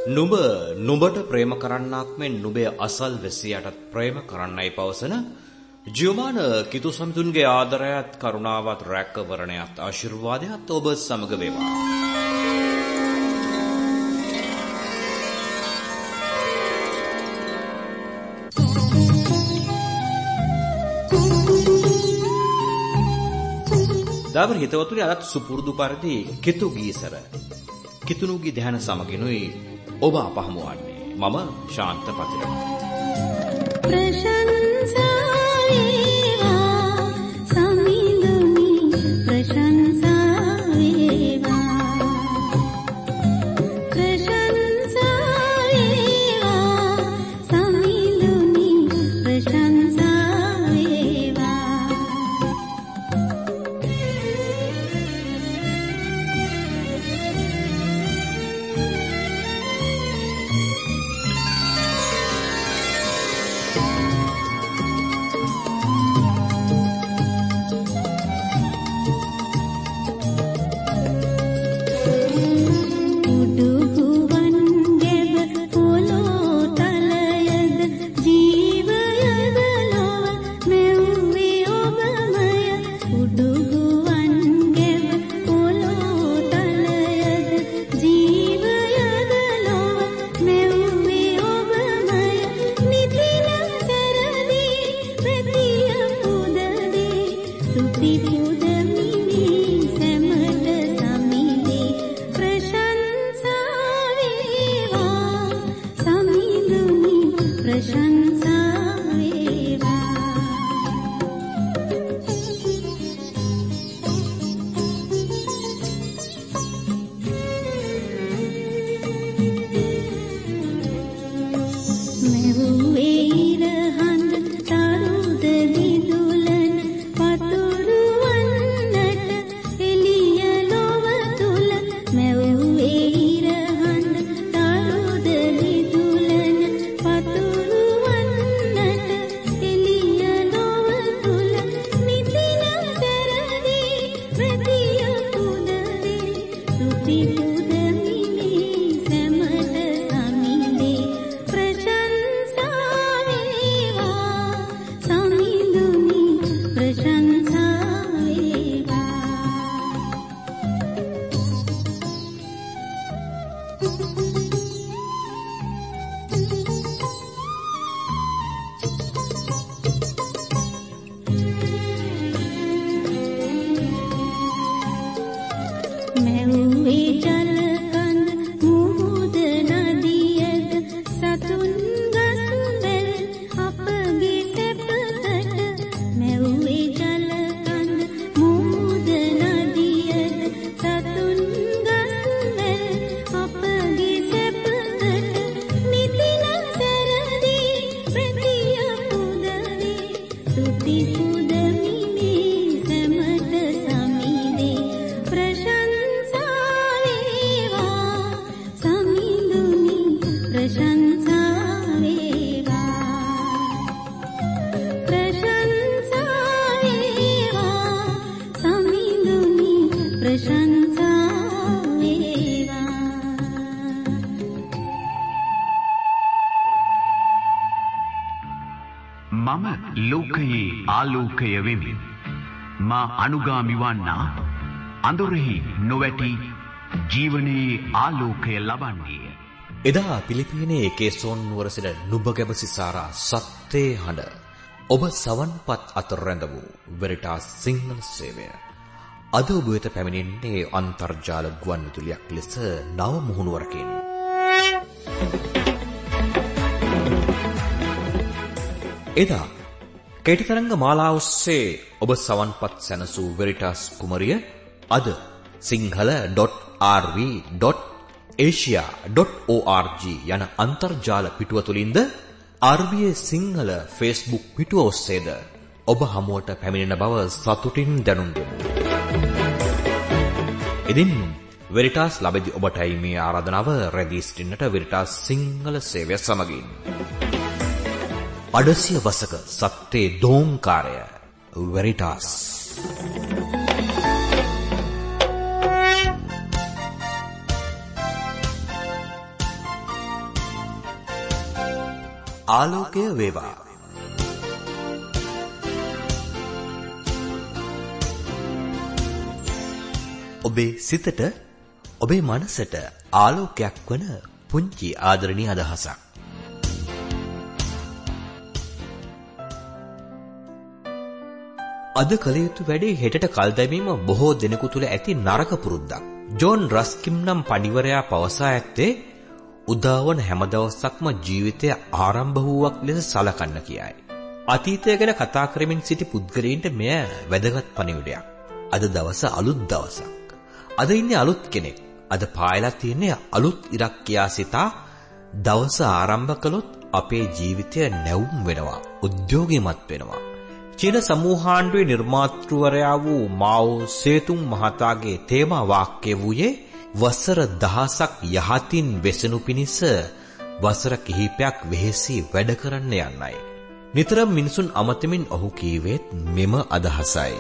නුඹ නුඹට ප්‍රේම කරන්නාක් මෙන් නුඹේ අසල් වැසියාටත් ප්‍රේම කරන්නයි පවසන ජියෝමාන කිතු සමිතුන්ගේ ආදරයත් කරුණාවත් රැකවරණයත් ආශිර්වාදයත් ඔබ සමග වේවා. දාවර හිතවතුනි අදත් සුපුරුදු පරිදි කිතු ගීසර කිතුනුගේ ධ්‍යාන සමගිනුයි ඔබ අපහමු වන්නේ. මම ශාන්ත පතිරණ. ප්‍රශංසා වේවා සමිඳුනි ප්‍රශංසා වේවා ප්‍රශංසා වේවා සමිඳුනි ප්‍රශංසා වේවා මම ලෝකයේ ආලෝකය වෙමි. මා අනුගාමි වන්නා අඳුරෙහි නොවැටි ජීවනයේ ආලෝකය ලබන්නේ. එදා පිලිපීනයේ කේසෝන් නුවර සිට නුඹගැබ සිසාරා සත්‍යේ හඬ ඔබ සවන්පත් අතර රැඳ වූ වෙරිටාස් සිංහල සේවය අද ඔබ වෙත පැමිණෙන්නේ අන්තර්ජාල ගුවන් විදුලියක් ලෙස නව මුහුණුවරකින්. එදා කේටිතරංග මාලා ඔස්සේ ඔබ සවන්පත් සැනසූ වෙරිටාස් කුමරිය අද sinhala.rv.asia.org යන අන්තර්ජාල පිටුව තුලින්ද RBA සිංහල Facebook පිටුව ඔස්සේද ඔබ හමුවට පැමිණෙන බව සතුටින් දැනුම් දෙමු. ඉතින් වෙරිටාස් ලැබෙදි ඔබටයි මේ ආරාධනාව රැඳී සිටින්නට වෙරිටාස් සිංහල සේවය සමගින්. අඩසිය වසක සත්‍යේ දෝංකාරය වෙරිටාස්. ආලෝකය වේවා. ඔබේ සිතට ඔබේ මනසට ආලෝකයක් වන පුංචි ආදරණීය අදහසක්. අද කල යුතු වැඩේ හෙටට කල් දැමීම බොහෝ දෙනෙකු තුළ ඇති නරක පුරුද්දක්. ජෝන් රස්කින් නම් පඬිවරයා පවසා ඇත්තේ උදාවන හැම දවසක්ම ජීවිතය ආරම්භ වූවක් ලෙස සලකන්න කියයි. අතීතය ගැන කතා කරමින් සිටි පුද්ගලයන්ට මෙය වැදගත් පණිවිඩයක්. අද දවස අලුත් දවසක්. අද ඉන්නේ අලුත් කෙනෙක්. අද පායලා තියෙන්නේ අලුත් ඉරක් කියා සිතා දවස ආරම්භ කළොත් අපේ ජීවිතය නැවුම් වෙනවා, උද්‍යෝගිමත් වෙනවා. චීන සමූහාණ්ඩුවේ නිර්මාතෘවරයා වූ මාවෝ සේතුන් මහතාගේ තේමා වාක්‍යය වූයේ වසර දහසක් යහතින් වෙසෙනු පිණිස වසර කිහිපයක් වෙහෙසි වැඩ කරන්න යන්නයි. නිතරම මිනිසුන් අමතමින් ඔහු කීවේත් මෙම අදහසයි.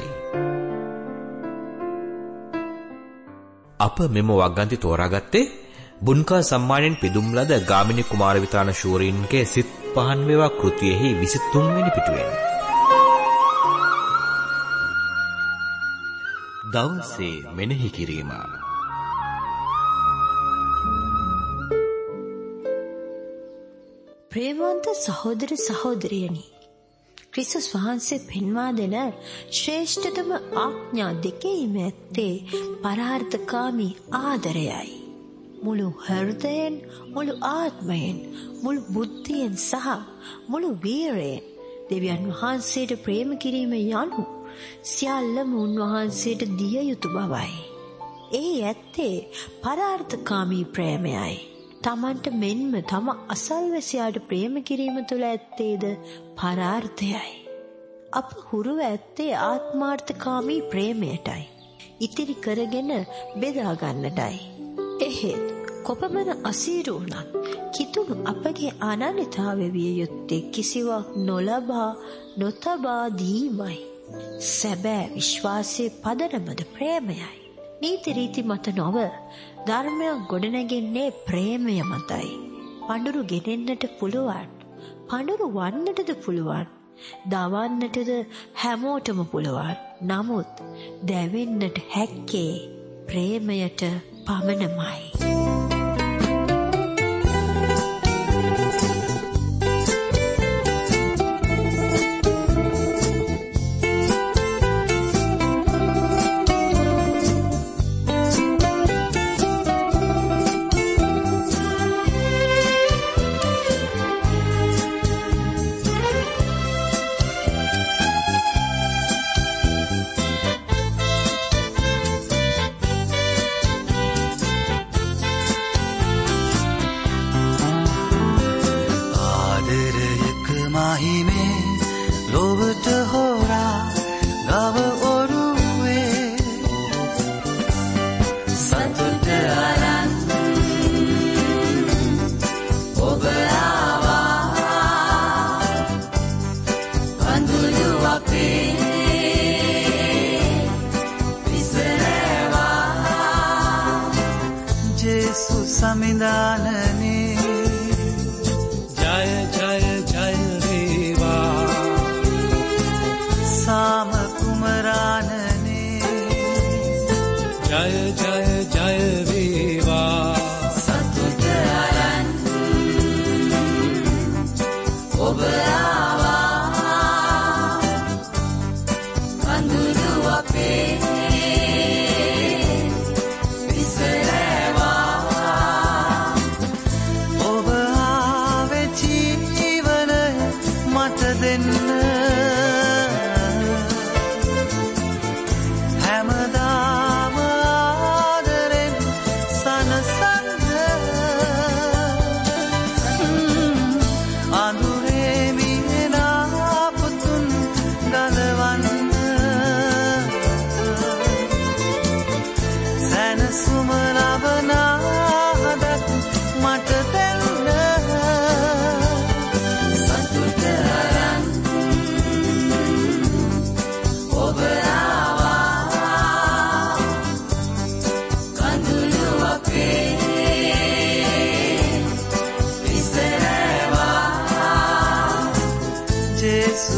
අප මෙම වගන්ති තෝරාගත්තේ බුන්කා සම්මානයෙන් පිදුම් ලද ගාමිණී කුමාරවිතාන ශූරීන්ගේ සිත් පහන් වේවා කෘතියෙහි 23 වෙනි පිටුවෙන්. දවසේ මෙනෙහි කිරීම. ප්‍රේමවන්ත සහෝදර සහෝදරියනි, ක්‍රිස්තුස් වහන්සේ පෙන්වා දෙන ශ්‍රේෂ්ඨතම ආඥා දෙකේම ඇත්තේ පරාර්ථකාමී ආදරයයි. මුළු හෘදයෙන්, මුළු ආත්මයෙන්, මුළු බුද්ධියෙන් සහ මුළු වීරයෙන් දෙවියන් වහන්සේට ප්‍රේම කිරීම යනු සියල්ලම උන්වහන්සේට දිය යුතු බවයි. ඒ ඇත්තේ පරාර්ථකාමී ප්‍රේමයයි. තමන්ට මෙන්ම තම අසල්වැසියාට ප්‍රේම කිරීම තුළ ඇත්තේද පරාර්ථයයි. අප හුරුව ඇත්තේ ආත්මාර්ථකාමී ප්‍රේමයටයි. ඉතිරි කරගෙන බෙදා ගන්නටයි. එහෙත් කොපමණ අසීරු වුණත් කිතුණු අපගේ අනන්‍යතාවය විය යුත්තේ කිසිවක් නොලබා නොතබා දීමයි. සැබෑ විශ්වාසයේ පදනමද ප්‍රේමයයි. නීති රීති මත නොව ධර්මයක් ගොඩනැගෙන්නේ ප්‍රේමය මතයි. පඳුරු ගෙනෙන්නට පුළුවන්, පඳුරු වන්නටද පුළුවන්, දවන්නටද හැමෝටම පුළුවන්. නමුත් දැවෙන්නට හැක්කේ ප්‍රේමයට පමණමයි.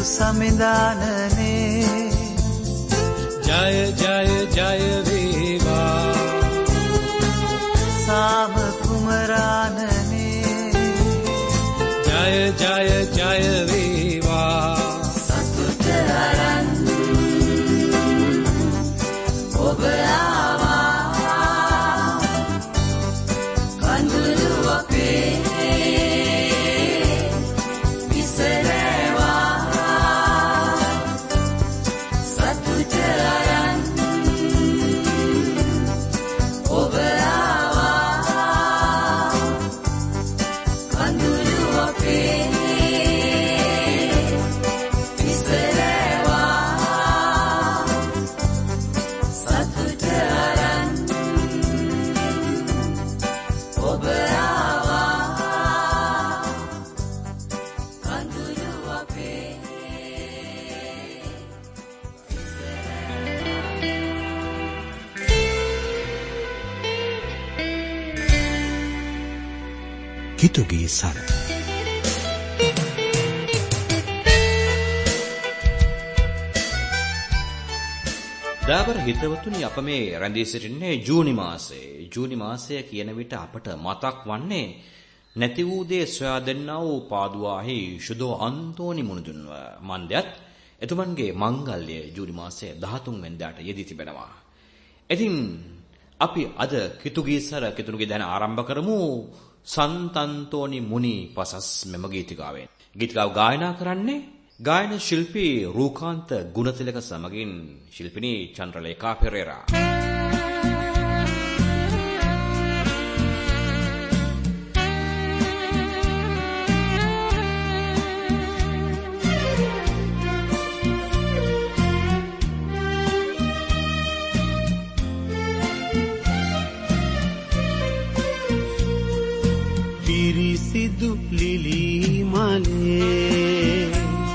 සමිඳානනේ ජය ජය ජය වේවා සාම කුමරානනේ ජය ජය ජය වේවා සතුට අරන් ඔබ ආවා කඳුළු අපේ හිතුගේ සර දාබර හිතවතුනි අප මේ රැඳී සිටින්නේ ජූනි මාසයේ. ජූනි මාසය කියන විට අපට මතක් වන්නේ නැති වූ දේ සොයා දෙන්නා වූ පාදුවාහි ශුදෝ අන්තෝනි මුණුදුන්ව මන්දයත් එතුමන්ගේ මංගල්‍ය ජූනි මාසයේ 13 වෙනිදාට යෙදී තිබෙනවා. ඉතින් අපි අද කිතුගේ සර කිතුගේ දැන ආරම්භ කරමු සන්තන්තෝනි මුනි පසස් මෙම ගීතිකාවෙන්. ගීතිකාව ගායනා කරන්නේ ගායන ශිල්පී රූකාන්ත ගුණතිලක සමගින් ශිල්පිනී චන්ද්‍රලේඛා පෙරේරා. පිරිසිදු ලිලි මලේ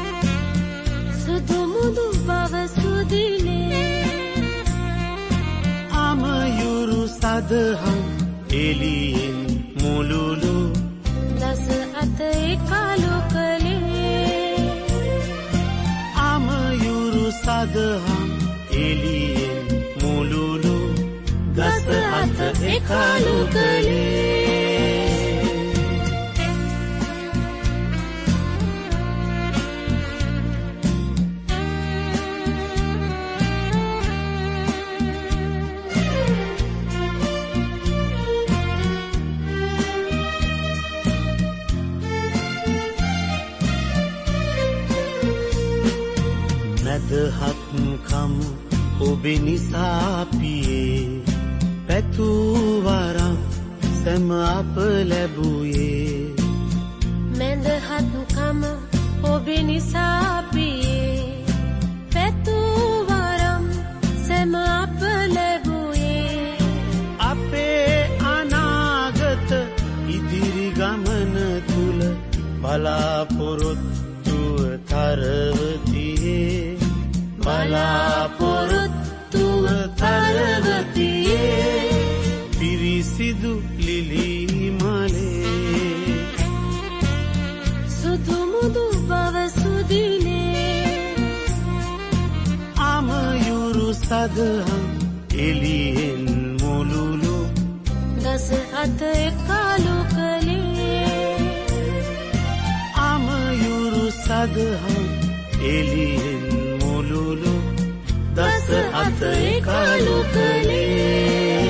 සුදුමුදු බව සුදිනේ අමයුරු සදහම් එළියෙන් මුළුළු දස අත එකලු කලේ අමයුරු සදහම් එළියෙන් මුළුළු දස අත එකලු කලේ දහත්කම ඔබේ නිසා පියේ පැතුවරම් සැම අප ලැබුවේ මැදහත්කම ඔබේ නිසා පියේ පැතුවරම් සැම අප ලැබුවේ අපේ අනාගත ඉදිරි ගමන තුල බලාපොරොත්තුව තරවතියේ බලාපොරොත්තුව තරවතියේ පිරිසිදු ලිලි මලේ සුදුමුදු බව සුදිනේ අමයුරු සදහම් එළියෙන් මුළුළු දස අත එකලු කලේ අමයුරු සදහම් එළියෙන් මුළුළු දස අත එකලු කලේ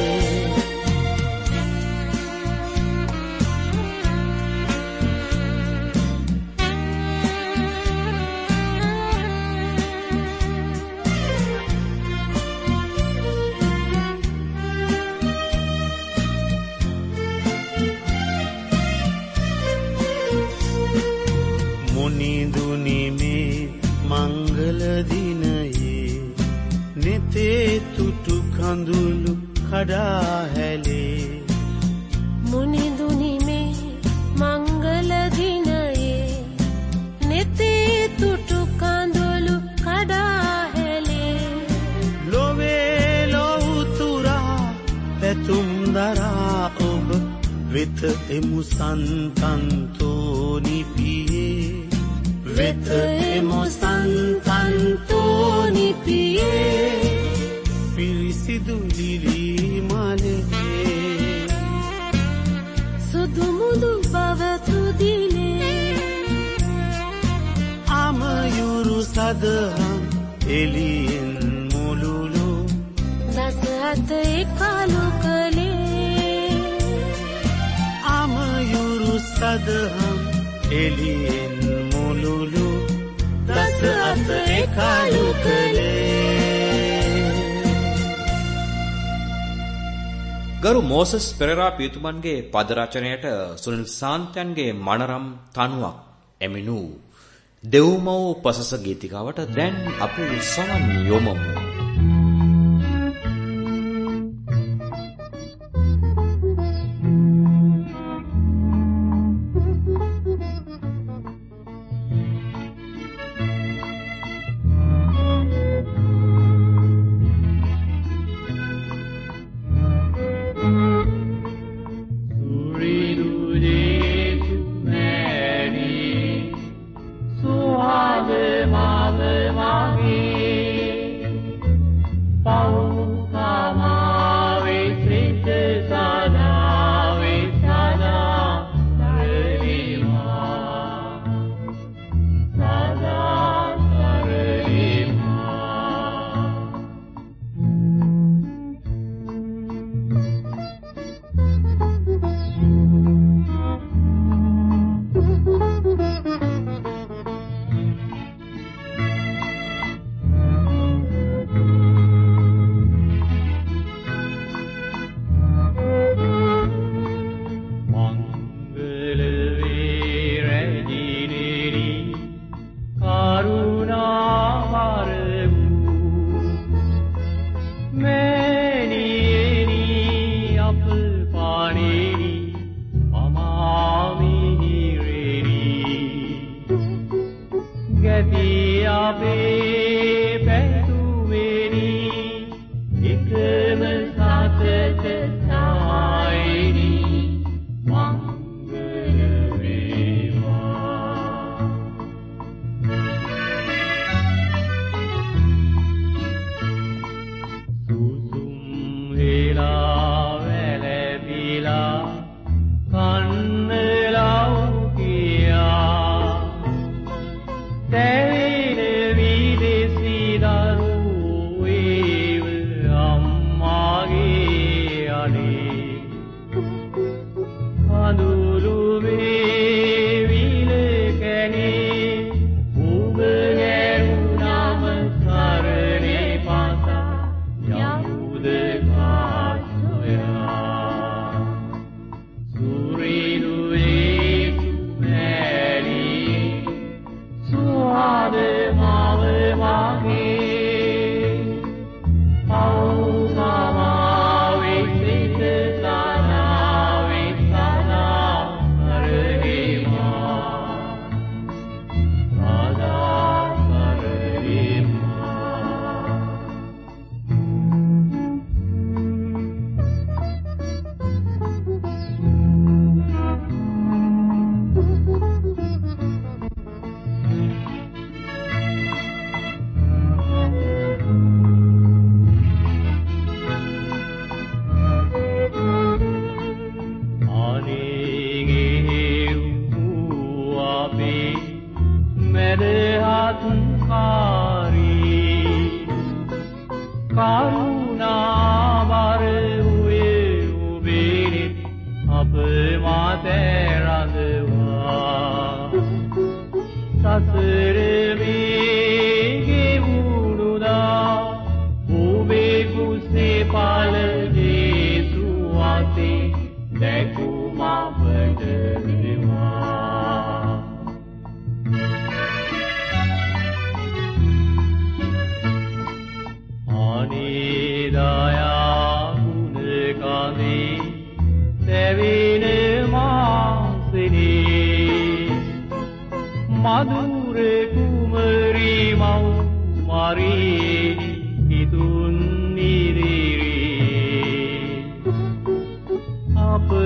මුනිදුනි මේ මංගල දිනයේ නෙතේ තුටු කඳුළු කඩා හැලේ මුනිදුනි මේ මංගල දිනයේ නෙතේ තුටු කඳුළු කඩා හැලේ ලොවේ ලොවුතුරා පැතුම් දරා ඔබ වෙත එමු සන්තන්තෝනි පියේ වෙත එමු සන්තන්තෝනි පියේ පිරිසිදු ලිලි මලේ සුදු මුදු පවතු දිනේ අමයුරු සදහම් එළියෙන් මුළුළු දස අත එකලු කලේ අමයුරු සදහම් එළියෙන් මුළුළු දස අත එකලු කලේ. ගරු මෝසස් පෙරේරා පියතුමන්ගේ පද රචනයට සුනිල් සාන්තයන්ගේ මනරම් තනුවක් එමිනු දෙව්මව් පසස ගීතිකාවට දැන් අපි සමන් යොමු.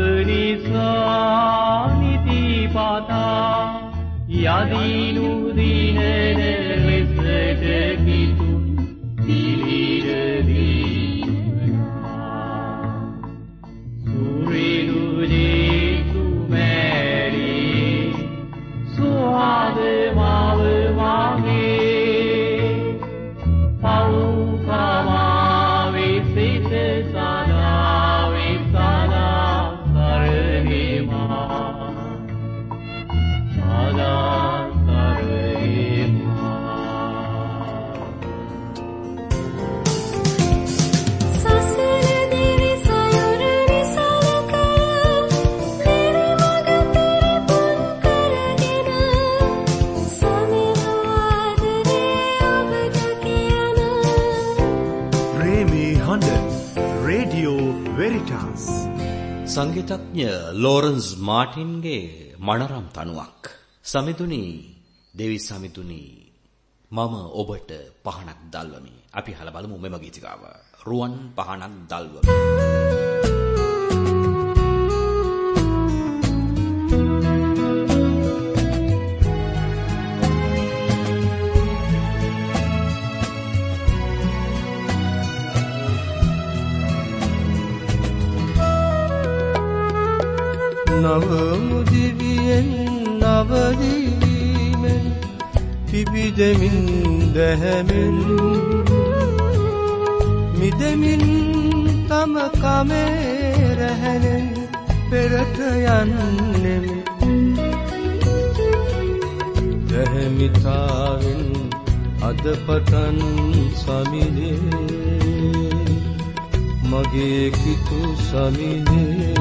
Yadinu di රේඩියෝ වෙරිටාස් සංගීතඥ ලෝරන්ස් මාටින්ගේ මනරම් තනුවක්. සමිඳුනි දෙවි සමිඳුනි මම ඔබට පහනක් දැල්වමි. අපි අහලා බලමු මෙම ගීතිකාව. රුවන් පහනක් දැල්වමි. නව මුදිවියෙන් නවදීමෙන් පිබිදෙමින් දැහැමෙන් මිදෙමින් තම කමේ රැහැනෙන් පෙරට යන්නෙමි දැහැමිතාවෙන් අද පටන් සමිනේ මගේ කිතු සමිනේ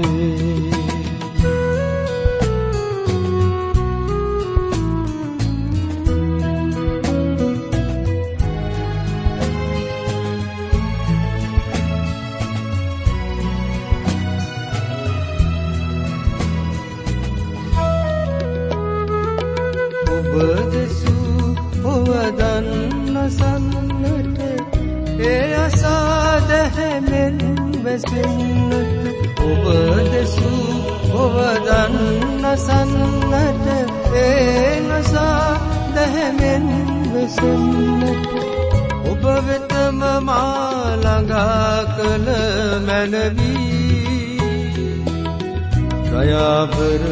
ඔබ දෙසු ඔවදන් නසන්නට ඒනසා දැහැමෙන් වෙසෙන්නට ඔබ වෙතම මා ළඟා කළ මැනවී දයාබර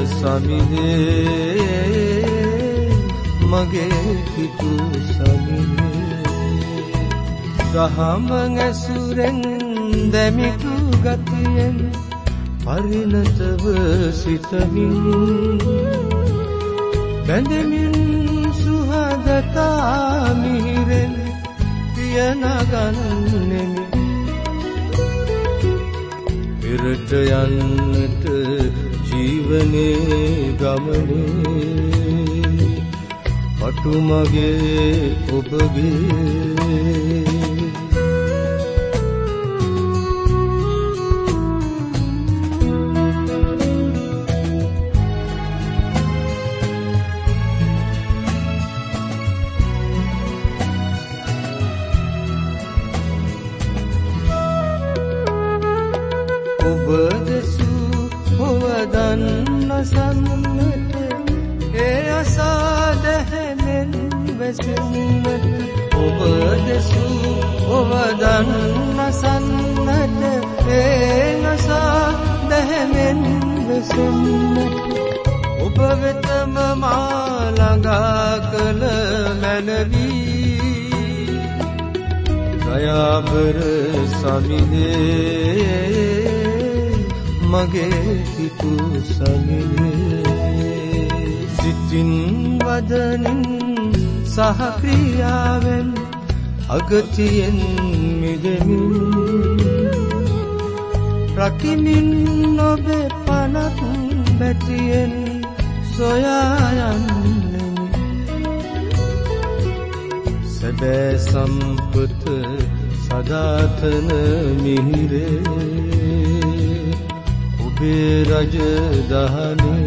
සමිනේ මගේ හිතු සමිනේ දහම ඇසුරෙන් දැමිතු ගතියෙන් පරිණතව සිතමින් බැඳෙමින් සුහදතා මිහිරෙන් පියනගන්නෙමි පෙරට යන්නට ජීවනේ ගමනේ පටු මගේ ඔබගේ ඔබ දෙසු ඔවදන් නසන්නට ඒනසා දැහැමෙන් වෙසෙන්නට ඔබ වෙතම මා ළඟා කළ මැනවී දයාබර සමිනේ මගේ හිතු සමිනේ සිතින් වදනින් සහක්‍රියාවෙන් අගතියෙන් මිදෙමින් රකිමින් ඔබේ පනත් බැතියෙන් සොයා යන්නෙමි සැබෑ සම්පත සදාතන මිහිරේ ඔබේ රජදහනේ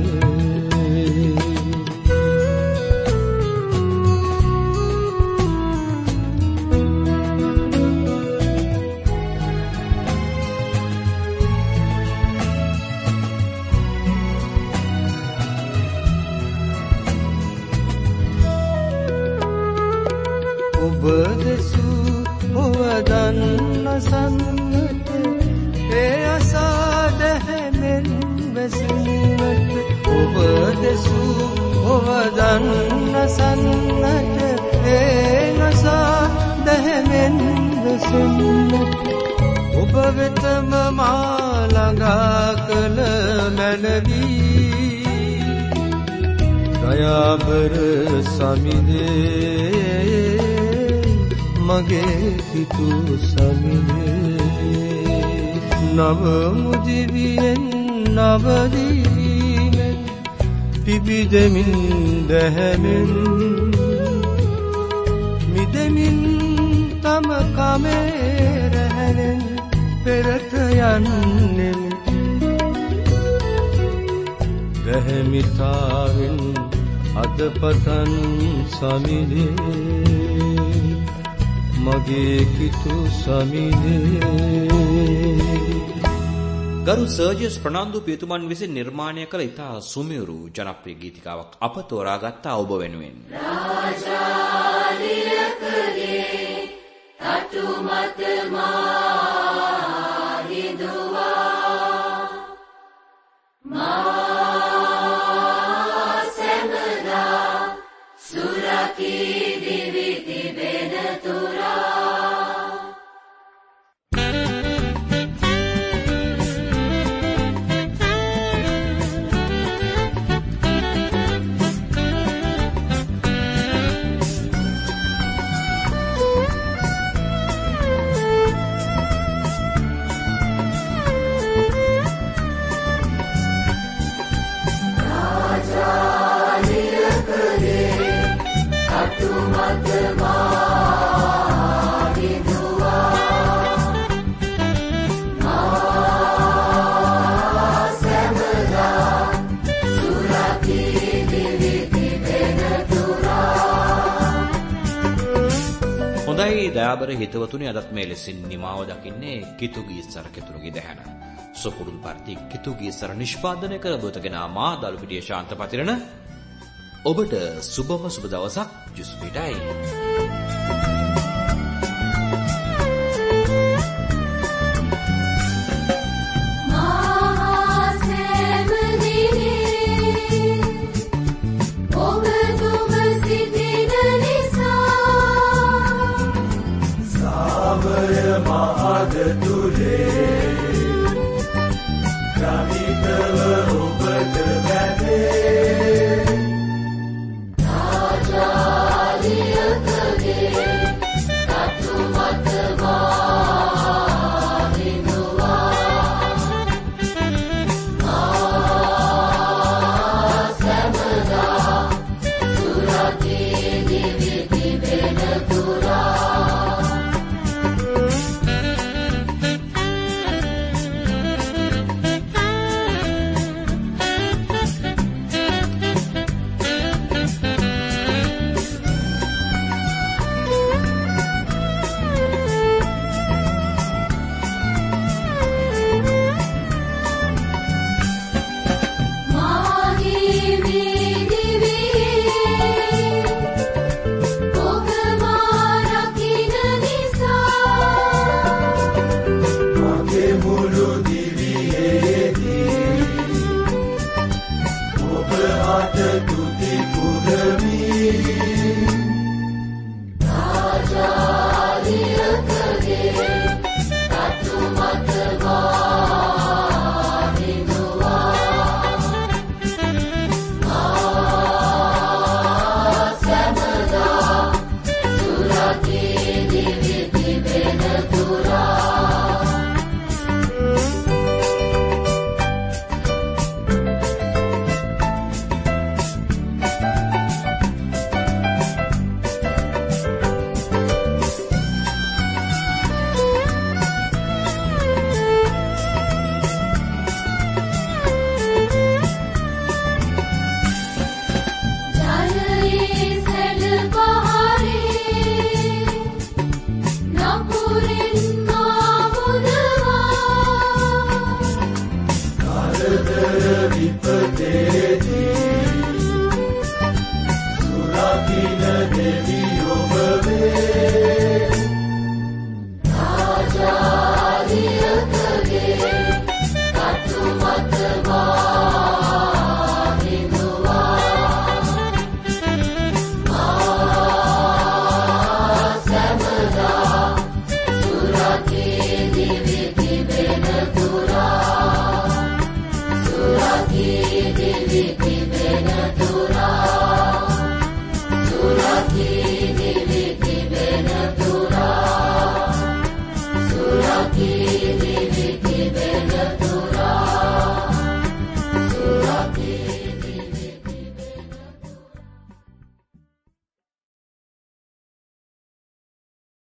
ඔබදෙසු ඔවදන් නසන්නට ඒ අසා දැහැමෙන් වෙසෙන්නට ඔබදෙසු ඔවදන් නසන්නට ඒ නසා දැහැමෙන් වෙසෙන්නට ඔබ වෙතම මා ළඟා කළ මැනවී දයාබර සමිනේ මගේ හිතු සමිනේ නව මුදිවියෙන් නවදීමෙන් පිබිදෙමින් දැහැමෙන් මිදෙමින් තම කමේ රැහැනෙන් පෙරට යන්නෙමි දැහැමිතාවෙන් අද පටන් සමිනේ මගේ කිතු සමිනේ. ගරු සර්ජස් ප්‍රනාන්දු පියතුමන් විසින් නිර්මාණය කළ ඉතා සුමියුරු ජනප්‍රිය ගීතිකාවක් අප තෝරාගත්තා ඔබ වෙනුවෙන්. රාජාලියකගේ තටු මත මා හිඳුවා මා සැමදා සුරකී දිවි තිබෙන තුරා. දයාබර හිතවතුනි අදත් මේ ලෙසින් නිමාව දකින්නේ කිතුගීසර කෙතුරුගේ දැහැන. සොකුරුල් පරිදි කිතුගීසර නිෂ්පාදනය කර බොතගෙන මා දලුපිටිය ශාන්ත පතිරණ ඔබට සුබම සුබ දවසක් ජුස්පිටයි.